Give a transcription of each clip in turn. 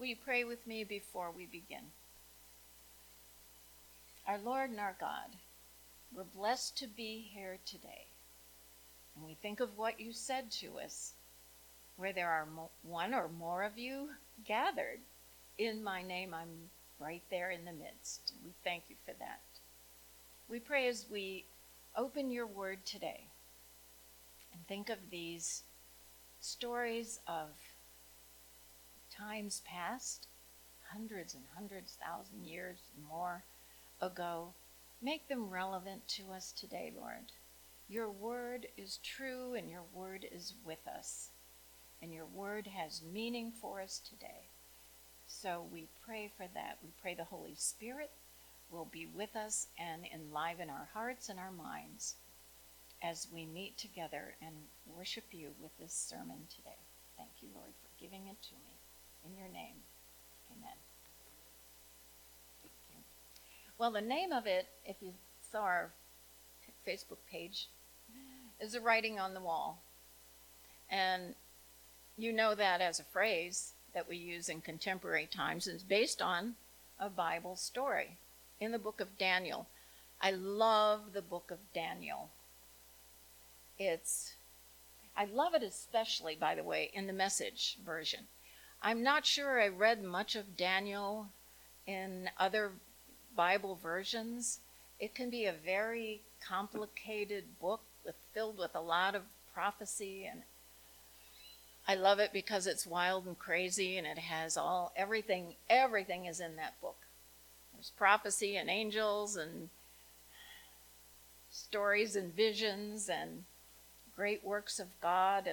Will you pray with me before we begin? Our Lord and our God, we're blessed to be here today. And we think of what you said to us, where there are one or more of you gathered in my name, I'm right there in the midst. We thank you for that. We pray as we open your word today and think of these stories of times past, hundreds and hundreds, 1,000 years and more ago. Make them relevant to us today, Lord. Your word is true and your word is with us. And your word has meaning for us today. So we pray for that. We pray the Holy Spirit will be with us and enliven our hearts and our minds as we meet together and worship you with this sermon today. Thank you, Lord, for giving it to me. In your name, amen. Thank you. Well, the name of it, if you saw our Facebook page, is a writing on the wall. And you know that as a phrase that we use in contemporary times. It's based on a Bible story in the book of Daniel. I love the book of Daniel. I love it especially, by the way, in the Message version. I'm not sure I read much of Daniel in other Bible versions. It can be a very complicated book filled with a lot of prophecy, and I love it because it's wild and crazy, and it has everything is in that book. There's prophecy and angels and stories and visions and great works of God,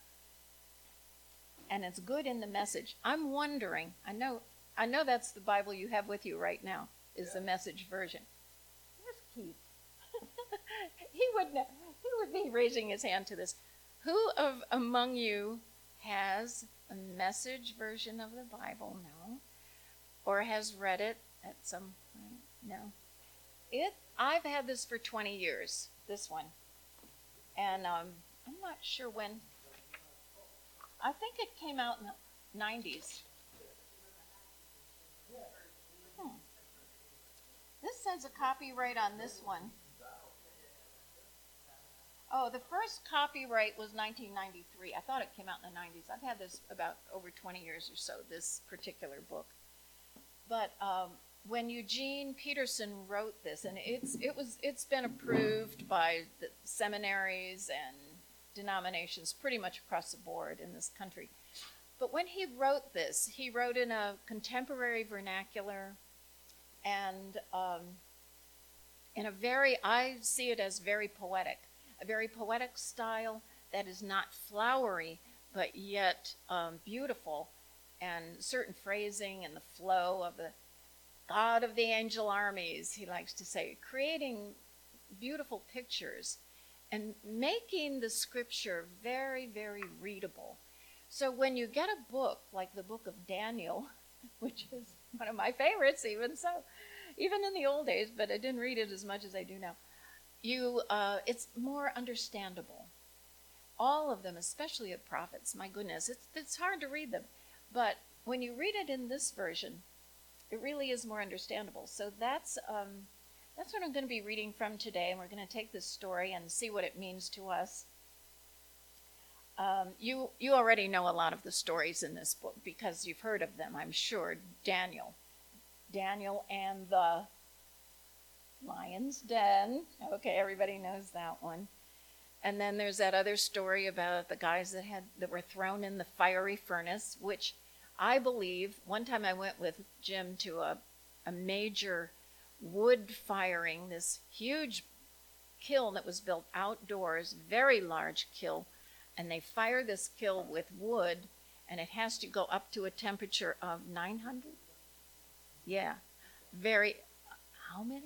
and it's good in the Message. I'm wondering, I know that's the Bible you have with you right now, is the Message version. Where's Keith? He would be raising his hand to this. Who among you has a Message version of the Bible? No. Or has read it at some point? No. I've had this for 20 years, this one. And I'm not sure when. I think it came out in the 90s. This says a copyright on this one. Oh, the first copyright was 1993. I thought it came out in the 90s. I've had this about over 20 years or so, this particular book. But when Eugene Peterson wrote this, and it's been approved by the seminaries and denominations pretty much across the board in this country. But when he wrote this, he wrote in a contemporary vernacular and in I see it as very poetic, a very poetic style that is not flowery, but yet beautiful, and certain phrasing and the flow of the God of the angel armies, he likes to say, creating beautiful pictures and making the scripture very, very readable. So when you get a book like the book of Daniel, which is one of my favorites, even in the old days, but I didn't read it as much as I do now, it's more understandable. All of them, especially the prophets, my goodness, it's hard to read them. But when you read it in this version, it really is more understandable. So that's what I'm going to be reading from today, and we're going to take this story and see what it means to us. You already know a lot of the stories in this book because you've heard of them, I'm sure. Daniel and the lion's den. Okay, everybody knows that one. And then there's that other story about the guys that were thrown in the fiery furnace, which I believe, one time I went with Jim to a major wood firing, this huge kiln that was built outdoors, very large kiln, and they fire this kiln with wood, and it has to go up to a temperature of 900? Yeah, how many?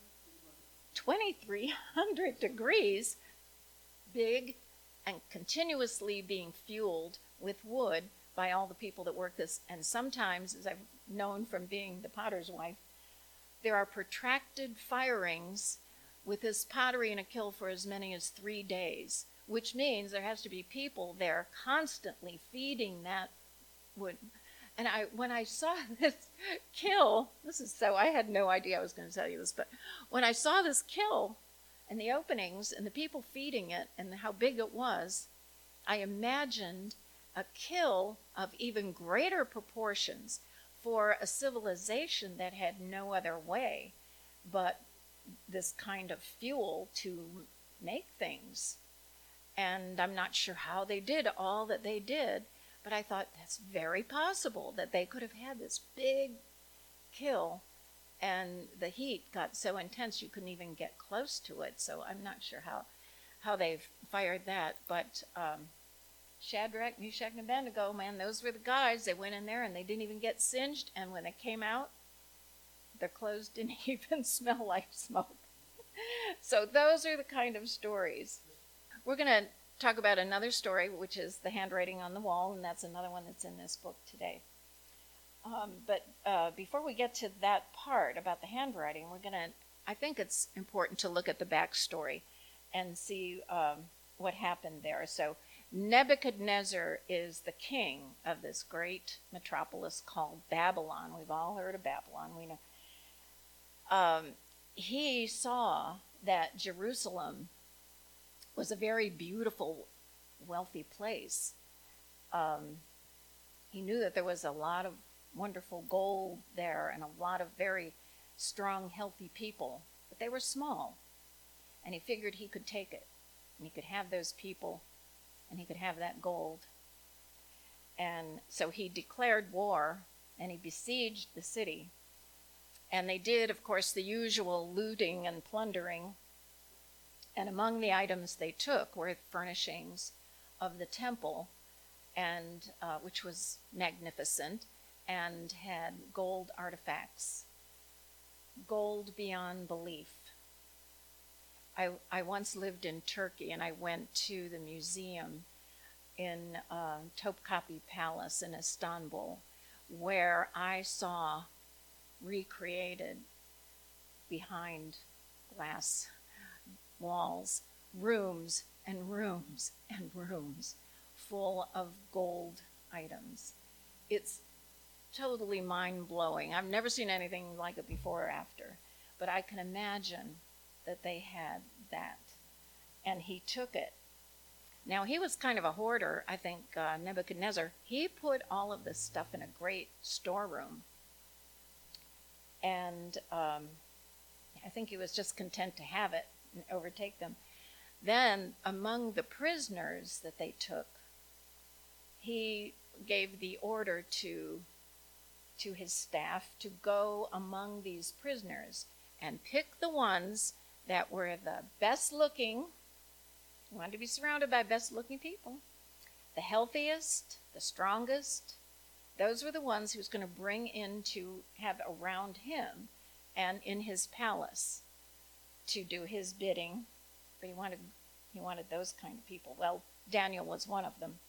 2,300 degrees, big, and continuously being fueled with wood by all the people that work this. And sometimes, as I've known from being the potter's wife, there are protracted firings with this pottery in a kiln for as many as 3 days, which means there has to be people there constantly feeding that wood. And when I saw this kill, I had no idea I was going to tell you this, but when I saw this kill and the openings and the people feeding it and how big it was, I imagined a kill of even greater proportions for a civilization that had no other way but this kind of fuel to make things. And I'm not sure how they did all that they did, but I thought that's very possible that they could have had this big kill and the heat got so intense you couldn't even get close to it. So I'm not sure how they've fired that. But Shadrach, Meshach, and Abednego, man, those were the guys. They went in there and they didn't even get singed. And when they came out, their clothes didn't even smell like smoke. So those are the kind of stories. We're going to talk about another story, which is the handwriting on the wall, and that's another one that's in this book today. But before we get to that part about the handwriting, I think it's important to look at the backstory and see what happened there. So Nebuchadnezzar is the king of this great metropolis called Babylon. We've all heard of Babylon. We know. He saw that Jerusalem was a very beautiful, wealthy place. He knew that there was a lot of wonderful gold there and a lot of very strong, healthy people, but they were small. And he figured he could take it, and he could have those people, and he could have that gold. And so he declared war, and he besieged the city. And they did, of course, the usual looting and plundering. And among the items they took were furnishings of the temple, and which was magnificent, and had gold artifacts, gold beyond belief. I once lived in Turkey, and I went to the museum in Topkapi Palace in Istanbul, where I saw recreated behind glass walls, rooms and rooms and rooms full of gold items. It's totally mind-blowing. I've never seen anything like it before or after, but I can imagine that they had that. And he took it. Now, he was kind of a hoarder, I think, Nebuchadnezzar. He put all of this stuff in a great storeroom. And I think he was just content to have it and overtake them. Then, among the prisoners that they took, he gave the order to his staff to go among these prisoners and pick the ones that were the best looking. He wanted to be surrounded by best looking people, the healthiest, the strongest. Those were the ones he was going to bring in to have around him and in his palace to do his bidding. But he wanted those kind of people. Well, Daniel was one of them.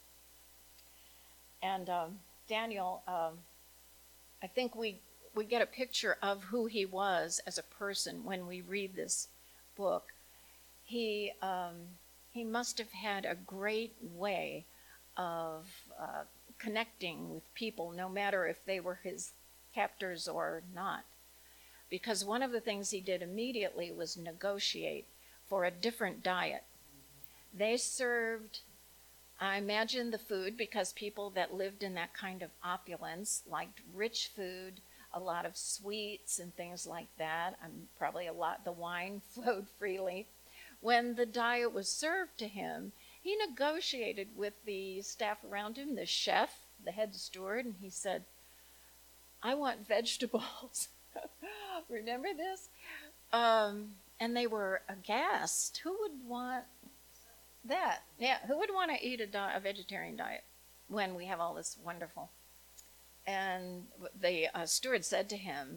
And Daniel, I think we get a picture of who he was as a person when we read this book. He must have had a great way of connecting with people, no matter if they were his captors or not. Because one of the things he did immediately was negotiate for a different diet. They served, I imagine, the food, because people that lived in that kind of opulence liked rich food, a lot of sweets and things like that. Probably the wine flowed freely. When the diet was served to him, he negotiated with the staff around him, the chef, the head steward, and he said, "I want vegetables." Remember this? And they were aghast. Who would want that? Yeah, who would want to eat a vegetarian diet when we have all this wonderful? And the steward said to him,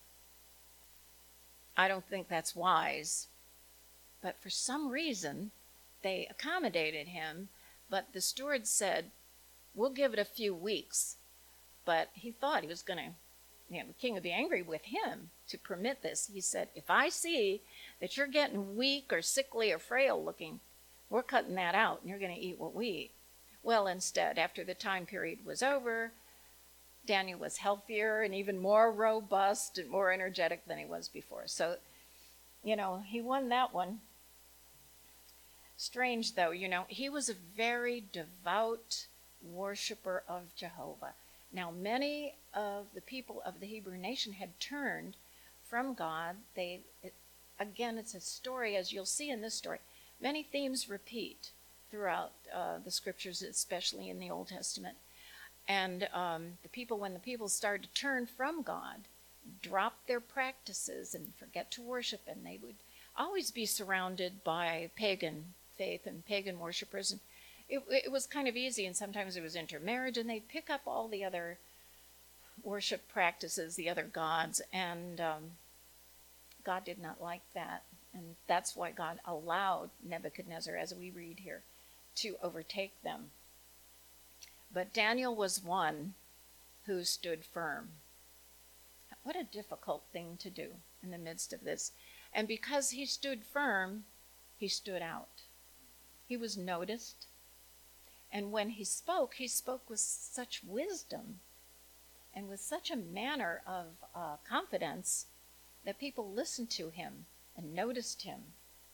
"I don't think that's wise." But for some reason, they accommodated him. But the steward said, "We'll give it a few weeks." But he thought he was going to, the king would be angry with him to permit this. He said, "If I see that you're getting weak or sickly or frail looking, we're cutting that out and you're going to eat what we eat." Well, instead, after the time period was over, Daniel was healthier and even more robust and more energetic than he was before. So, he won that one. Strange, though, he was a very devout worshiper of Jehovah. Now, many of the people of the Hebrew nation had turned from God. Again, it's a story, as you'll see in this story. Many themes repeat throughout the scriptures, especially in the Old Testament. And when the people started to turn from God, drop their practices and forget to worship, and they would always be surrounded by pagan faith and pagan worshipers. And it was kind of easy, and sometimes it was intermarriage, and they'd pick up all the other worship practices, the other gods, and God did not like that. And that's why God allowed Nebuchadnezzar, as we read here, to overtake them. But Daniel was one who stood firm. What a difficult thing to do in the midst of this. And because he stood firm, he stood out. He was noticed. And when he spoke with such wisdom and with such a manner of confidence that people listened to him and noticed him.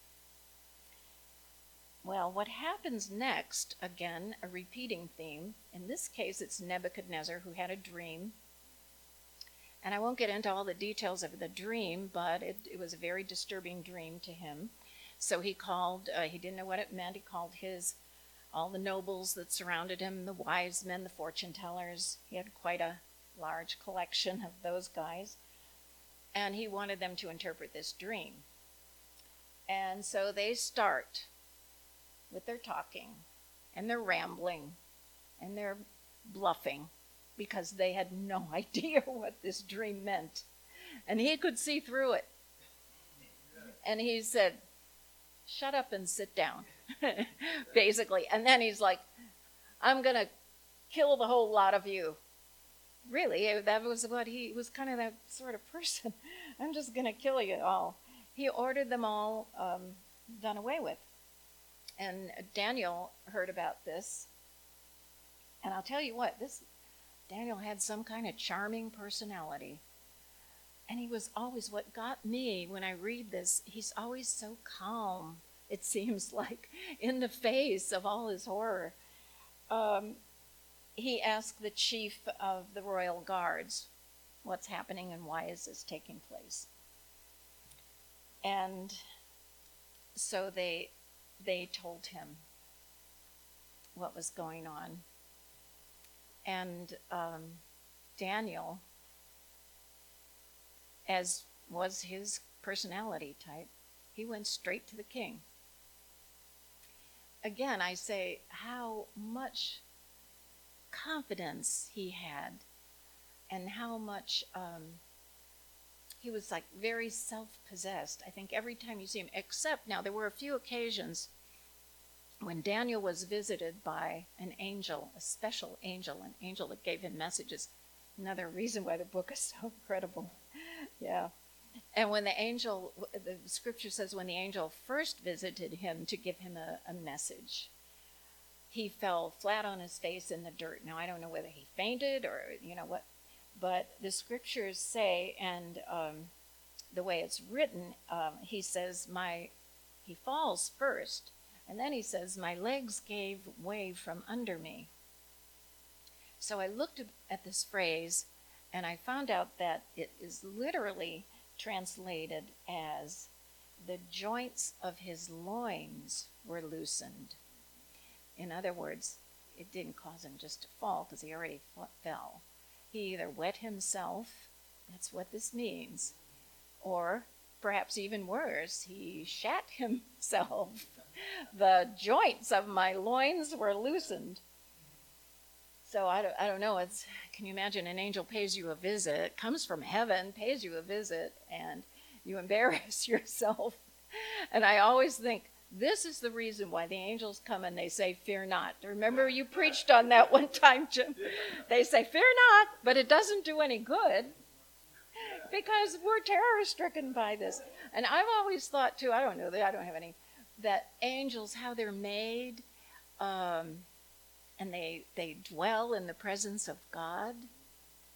Well, what happens next, again, a repeating theme. In this case, it's Nebuchadnezzar who had a dream. And I won't get into all the details of the dream, but it was a very disturbing dream to him. So he called, he didn't know what it meant. He called all the nobles that surrounded him, the wise men, the fortune tellers. He had quite a large collection of those guys. And he wanted them to interpret this dream. And so they start with their talking and their rambling and their bluffing, because they had no idea what this dream meant. And he could see through it. And he said, "Shut up and sit down," basically. And then he's like, "I'm going to kill the whole lot of you." Really, that was what he was, kind of that sort of person. "I'm just going to kill you all." He ordered them all done away with. And Daniel heard about this. And I'll tell you what, Daniel had some kind of charming personality. And he was always, what got me when I read this, he's always so calm, it seems like, in the face of all his horror. He asked the chief of the royal guards, what's happening and why is this taking place? And so they told him what was going on. And Daniel, as was his personality type, he went straight to the king. Again, I say how much confidence he had, and how much he was like very self-possessed. I think every time you see him, except now there were a few occasions when Daniel was visited by an angel, a special angel, an angel that gave him messages. Another reason why the book is so incredible. Yeah. And when the scripture says when the angel first visited him to give him a message, he fell flat on his face in the dirt. Now, I don't know whether he fainted or what, but the scriptures say, and the way it's written, he says, he falls first, and then he says, "My legs gave way from under me." So I looked at this phrase, and I found out that it is literally translated as, "The joints of his loins were loosened." In other words, it didn't cause him just to fall, because he already fell. He either wet himself, that's what this means, or perhaps even worse, he shat himself. "The joints of my loins were loosened." So I don't know. Can you imagine an angel pays you a visit, comes from heaven, pays you a visit, and you embarrass yourself? And I always think, this is the reason why the angels come and they say, "Fear not." Remember you preached on that one time, Jim? They say, "Fear not," but it doesn't do any good, because we're terror-stricken by this. And I've always thought, too, I don't know, I don't have any, that angels, how they're made, and they dwell in the presence of God.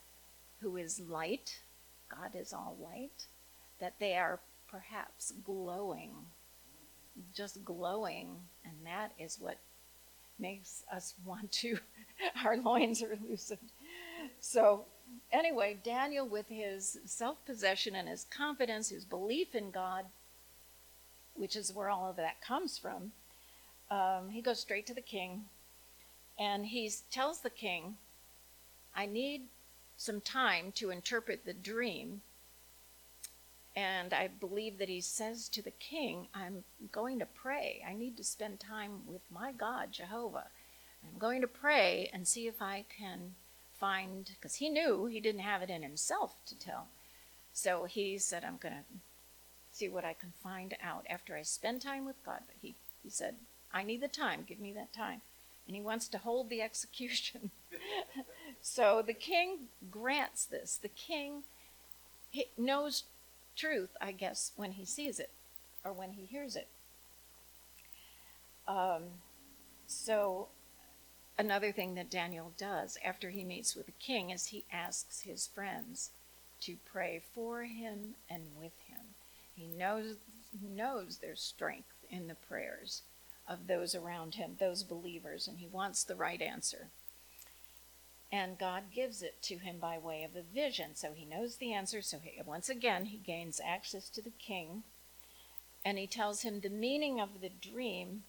who is light, God is all light, that they are perhaps glowing, just glowing, and that is what makes us want to, our loins are loosened. So anyway, Daniel, with his self-possession and his confidence, his belief in God, which is where all of that comes from, he goes straight to the king, and he tells the king, I need some time to interpret the dream. And I believe that he says to the king, I'm going to pray. I need to spend time with my God, Jehovah. I'm going to pray and see if I can find, because he knew he didn't have it in himself to tell. So he said, I'm going to see what I can find out after I spend time with God. But he said, I need the time. Give me that time. And he wants to hold the execution. So the king grants this. The king knows truth, I guess, when he sees it or when he hears it. So another thing that Daniel does after he meets with the king is he asks his friends to pray for him and with him. He knows there's strength in the prayers of those around him, those believers, and he wants the right answer. And God gives it to him by way of a vision. So he knows the answer. So once again, he gains access to the king. And he tells him the meaning of the dream.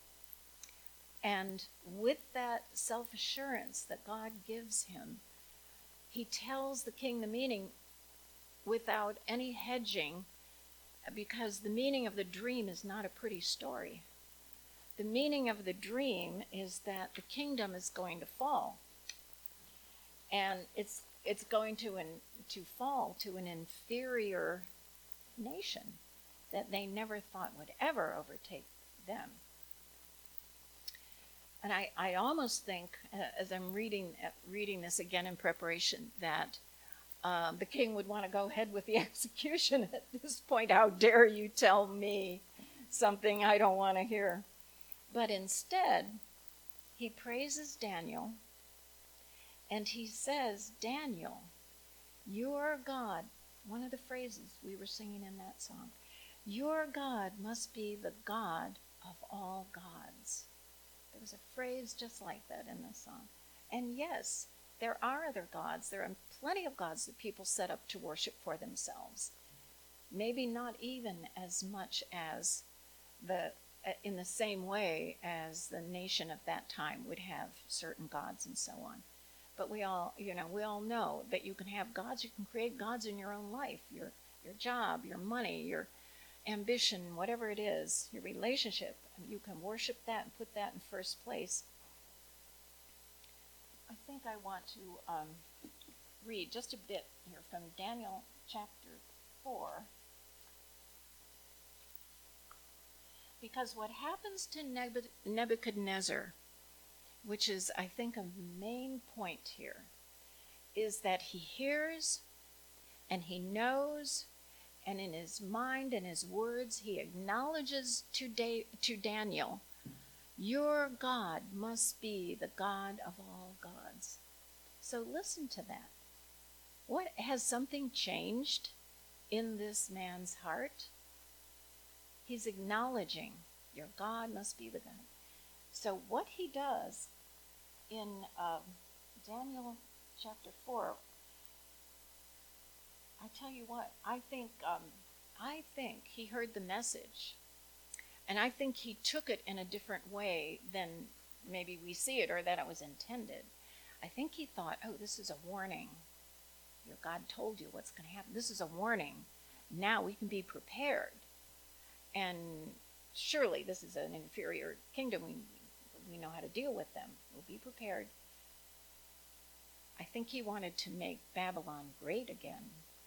And with that self-assurance that God gives him, he tells the king the meaning without any hedging, because the meaning of the dream is not a pretty story. The meaning of the dream is that the kingdom is going to fall. And it's going to fall to an inferior nation that they never thought would ever overtake them. And I almost think, as I'm reading this again in preparation, that the king would want to go ahead with the execution at this point. How dare you tell me something I don't want to hear? But instead, he praises Daniel. And he says, Daniel, your God, one of the phrases we were singing in that song, your God must be the God of all gods. There was a phrase just like that in the song. And yes, there are other gods. There are plenty of gods that people set up to worship for themselves. Maybe not even as much as in the same way as the nation of that time would have certain gods and so on. But we all know that you can have gods. You can create gods in your own life, your job, your money, your ambition, whatever it is, your relationship. And you can worship that and put that in first place. I think I want to read just a bit here from Daniel chapter 4. Because what happens to Nebuchadnezzar, which is, I think, a main point here, is that he hears and he knows, and in his mind and his words, he acknowledges to Daniel, your God must be the God of all gods. So listen to that. Has something changed in this man's heart? He's acknowledging, your God must be the God. So what he does in Daniel chapter 4, I tell you what, I think he heard the message, and I think he took it in a different way than maybe we see it or that it was intended. I think he thought, oh, this is a warning. Your God told you what's going to happen. This is a warning. Now we can be prepared. And surely this is an inferior kingdom. We know how to deal with them. We'll be prepared. I think he wanted to make Babylon great again.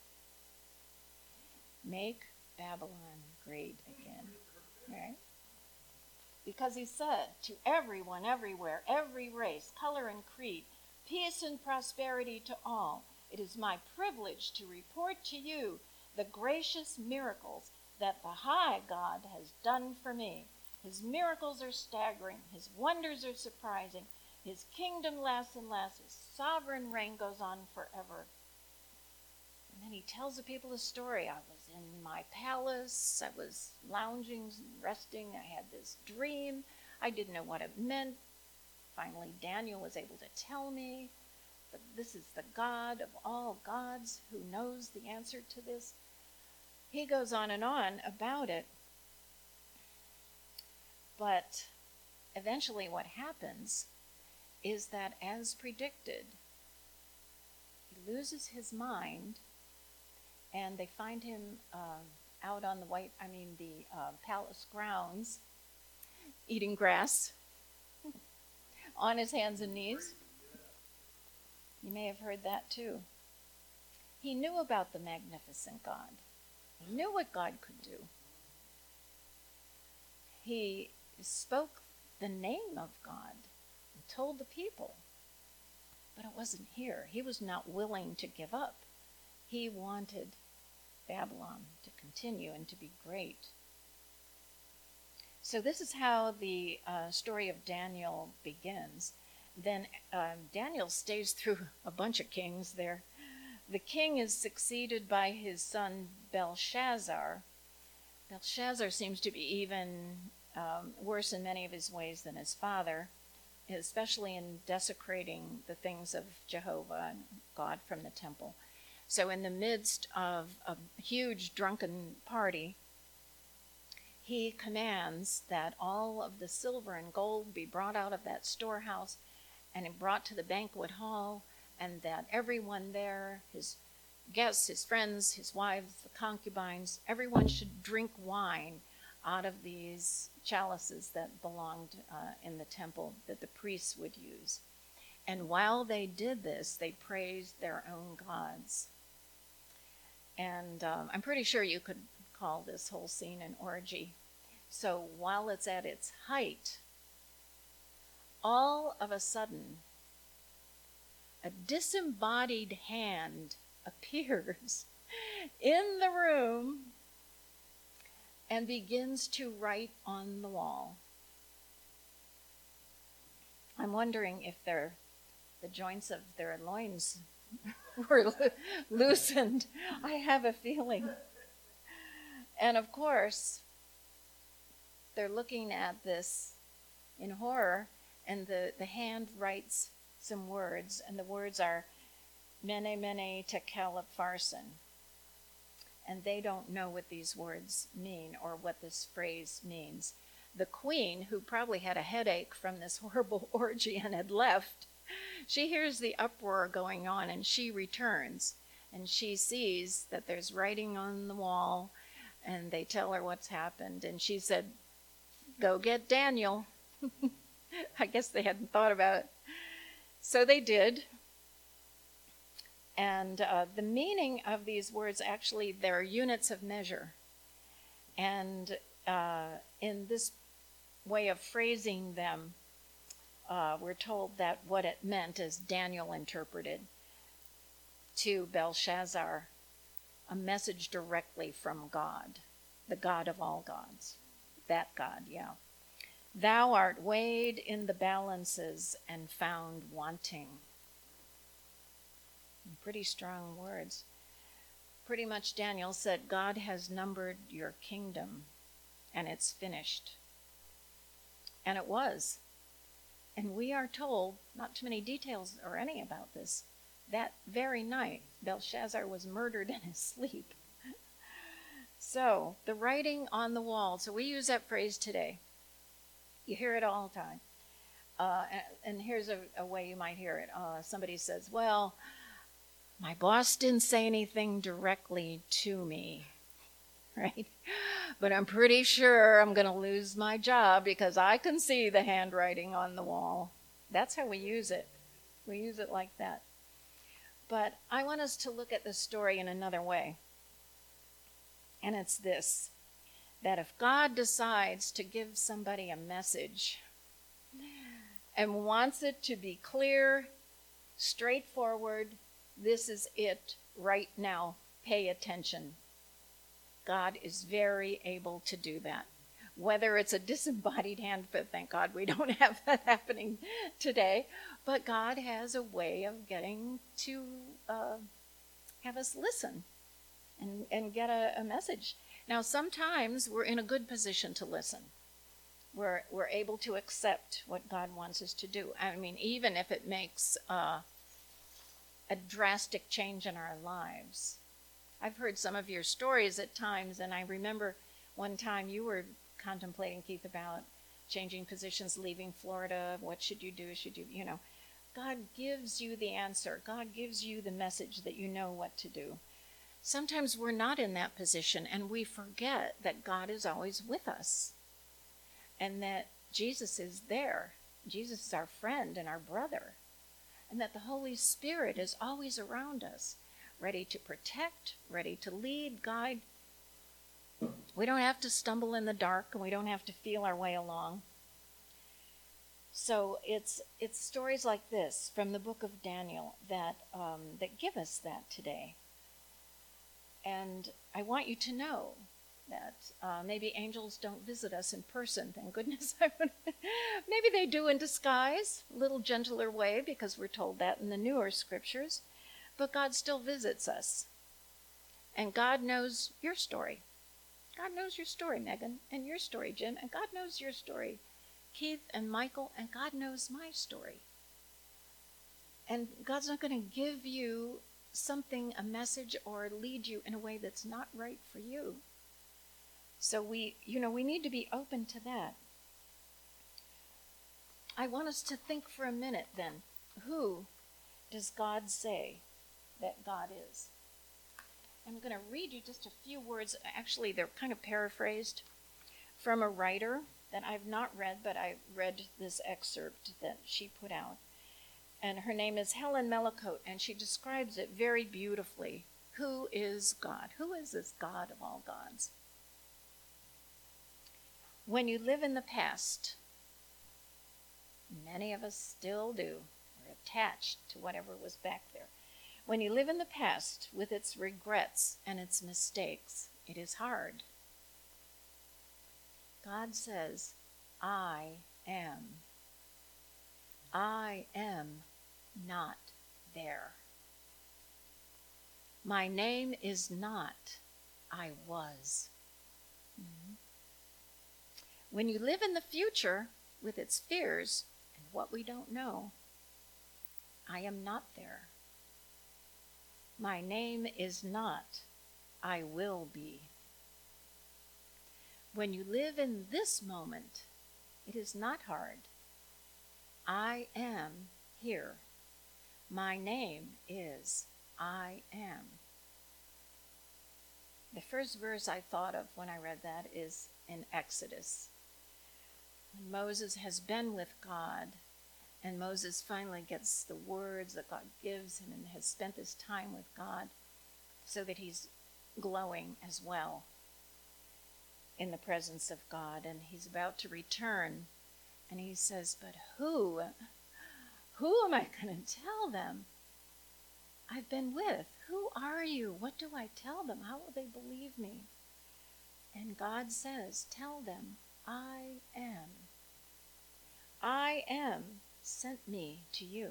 Make Babylon great again. Right? Because he said to everyone, everywhere, every race, color, and creed, peace and prosperity to all. It is my privilege to report to you the gracious miracles that the high God has done for me. His miracles are staggering. His wonders are surprising. His kingdom lasts and lasts. His sovereign reign goes on forever. tells the people the story. I was in my palace. I was lounging, resting. I had this dream. I didn't know what it meant. Finally, Daniel was able to tell me that this is the God of all gods who knows the answer to this. He goes on and on about it. But eventually what happens is that, as predicted, he loses his mind, and they find him out on the palace grounds, eating grass on his hands and knees. You may have heard that too. He knew about the magnificent God. He knew what God could do. He spoke the name of God and told the people, but it wasn't here. He was not willing to give up. He wanted Babylon to continue and to be great. So this is how the story of Daniel begins. Then Daniel stays through a bunch of kings there. The king is succeeded by his son Belshazzar. Belshazzar seems to be even worse in many of his ways than his father, especially in desecrating the things of Jehovah and God from the temple. So in the midst of a huge drunken party, he commands that all of the silver and gold be brought out of that storehouse and brought to the banquet hall, and that everyone there, his guests, his friends, his wives, the concubines, everyone should drink wine out of these chalices that belonged in the temple that the priests would use. And while they did this, they praised their own gods. And I'm pretty sure you could call this whole scene an orgy. So while it's at its height, all of a sudden, a disembodied hand appears in the room and begins to write on the wall. I'm wondering if the joints of their loins were loosened. I have a feeling. And of course, they're looking at this in horror, and the hand writes some words, and the words are Mene Mene Tekel Upharsin. And they don't know what these words mean or what this phrase means. The queen, who probably had a headache from this horrible orgy and had left, she hears the uproar going on, and she returns, and she sees that there's writing on the wall, and they tell her what's happened, and she said, "Go get Daniel." I guess they hadn't thought about it. So they did. And the meaning of these words, actually, they're units of measure. And in this way of phrasing them, we're told that what it meant, as Daniel interpreted to Belshazzar, a message directly from God, the God of all gods. That God, yeah. Thou art weighed in the balances and found wanting. Pretty strong words. Pretty much Daniel said, God has numbered your kingdom, and it's finished. And it was. And we are told, not too many details or any about this, that very night Belshazzar was murdered in his sleep. So, the writing on the wall. So we use that phrase today. You hear it all the time. And here's a way you might hear it. Somebody says, well, my boss didn't say anything directly to me, right? But I'm pretty sure I'm going to lose my job because I can see the handwriting on the wall. That's how we use it. We use it like that. But I want us to look at the story in another way. And it's this, that if God decides to give somebody a message and wants it to be clear, straightforward, this is it right now, pay attention. God is very able to do that. Whether it's a disembodied hand, but thank God we don't have that happening today, but God has a way of getting to have us listen and get a message. Now, sometimes we're in a good position to listen. We're able to accept what God wants us to do. I mean, even if it makes a drastic change in our lives. I've heard some of your stories at times, and I remember one time you were contemplating, Keith, about changing positions, leaving Florida. What should you do? God gives you the answer. God gives you the message that you know what to do. Sometimes we're not in that position, and we forget that God is always with us and that Jesus is there. Jesus is our friend and our brother, and that the Holy Spirit is always around us, ready to protect, ready to lead, guide. We don't have to stumble in the dark, and we don't have to feel our way along. So it's stories like this from the book of Daniel that give us that today. And I want you to know that maybe angels don't visit us in person, thank goodness. Maybe they do in disguise, a little gentler way, because we're told that in the newer scriptures. But God still visits us. And God knows your story. God knows your story, Megan, and your story, Jim, and God knows your story, Keith and Michael, and God knows my story. And God's not going to give you something, a message, or lead you in a way that's not right for you. So we need to be open to that. I want us to think for a minute then, who does God say that God is? I'm going to read you just a few words. Actually, they're kind of paraphrased from a writer that I've not read, but I read this excerpt that she put out. And her name is Helen Mellicote, and she describes it very beautifully. Who is God? Who is this God of all gods? When you live in the past, many of us still do. We're attached to whatever was back there. When you live in the past with its regrets and its mistakes, it is hard. God says, I am. I am not there. My name is not I was. Mm-hmm. When you live in the future with its fears and what we don't know, I am not there. My name is not I will be. When you live in this moment, it is not hard. I am here. My name is I am. The first verse I thought of when I read that is in Exodus. When Moses has been with God, and Moses finally gets the words that God gives him and has spent this time with God so that he's glowing as well in the presence of God. And he's about to return. And he says, but who am I going to tell them I've been with? Who are you? What do I tell them? How will they believe me? And God says, tell them, I am. I am sent me to you.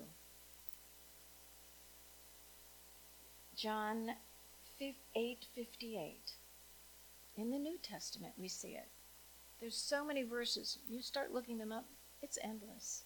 John 8:58. In the New Testament, we see it. There's so many verses. You start looking them up, it's endless.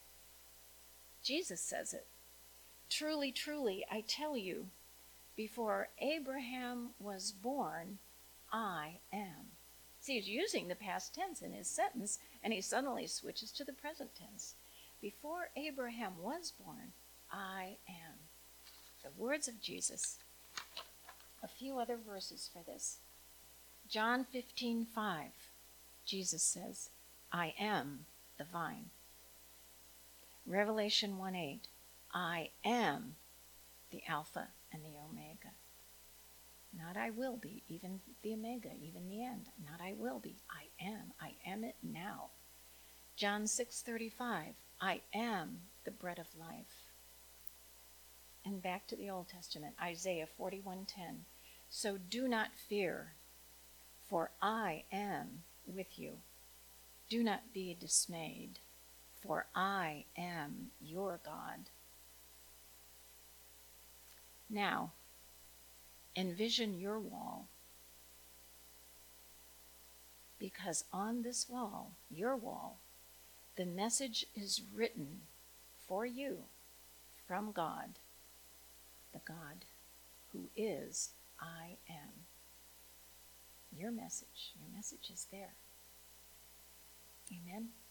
Jesus says it. Truly, truly, I tell you, before Abraham was born, I am. See, he's using the past tense in his sentence, and he suddenly switches to the present tense. Before Abraham was born, I am. The words of Jesus. A few other verses for this. John 15:5. Jesus says, I am the vine. Revelation 1:8. I am the Alpha and the Omega. Not I will be, even the Omega, even the end. Not I will be. I am. I am it now. John 6:35. I am the bread of life. And back to the Old Testament, Isaiah 41:10. So do not fear, for I am with you. Do not be dismayed, for I am your God. Now, envision your wall. Because on this wall, your wall, the message is written for you from God, the God who is I am. Your message is there. Amen.